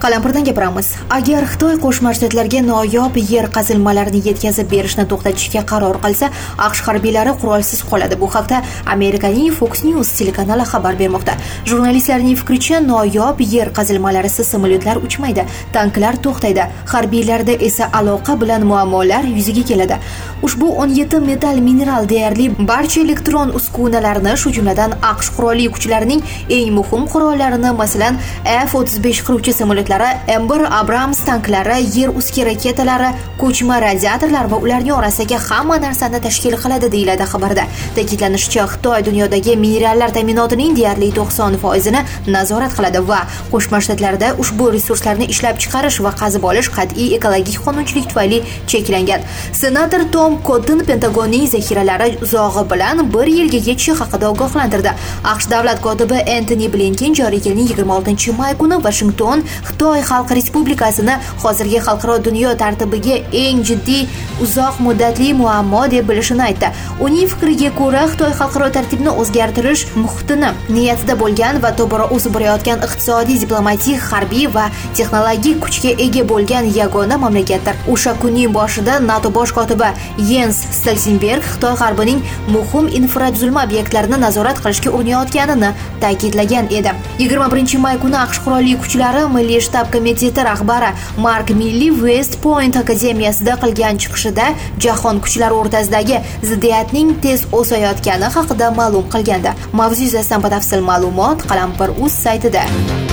Qalampirdan gapiramiz. Agar Xitoy Qo'shma Shtatlarga noyob yer qazilmalarini yetkazib berishni to'xtatishga qaror qilsa, AQSh harbiylari qurolsiz qoladi. Bu haqda Amerikaning Fox News telekanali xabar bermoqda. Jurnalistlarning fikricha, noyob yer qazilmalarisiz samolyotlar uchmaydi, tanklar to'xtaydi, harbiylarda esa aloqa bilan muammolar yuzaga keladi. Ushbu 17 metall mineral deyarli barcha elektron uskunalarni, shu jumladan AQSh qurolli kuchlarining eng muhim qurollarini, masalan, F-35 qiruvchi samolyotlari, M1 Abrams tanklari, yer usti raketalari, ko'chma radiatorlar va ularning orasidagi hamma narsani tashkil qiladi, deyiladi xabarda. Ta'kidlanishicha, Xitoy dunyodagi minerallar ta'minotining deyarli 90%ni nazorat qiladi va Qo'shma Shtatlarda ushbu resurslarni ishlab chiqarish va qazib olish qat'iy ekologik qonunchilik tufayli cheklangan. Senator Tom Cotton Pentagonning zaxiralari uzog'i bilan 1 yilga yetishi haqida ogohlantirdi. AQSh davlat kotibi Antony Blinken joriy yilning 26-may kuni Washington Xitoy Xalq Respublikasini hozirgi xalqaro dunyo tartibiga eng jiddiy uzoq muddatli muammo deb bilishini aytdi. Uning fikriga ko'ra, Xitoy xalqaro tartibni o'zgartirish muhitini niyatida bo'lgan va tobora o'sib borayotgan iqtisodiy, diplomatik, harbiy va texnologik kuchga ega bo'lgan yagona mamlakatdir. O'sha kunning boshida NATO bosh kotibi Jens Stoltenberg Xitoy g'arbining muhim infratuzilma obyektlarini nazorat qilishga urinayotganini ta'kidlagan edi. 21-may kuni AQSh qurolli kuchlari Milliy shtab komiteti rahbari Mark Milley West Point akademiyasida qilgan chiqishida jahon kuchlari o'rtasidagi ziddiyatning tez o'sayotgani haqida ma'lum qilgandi. Mavzu yuzasidan batafsil ma'lumot Qalampir.uz saytida.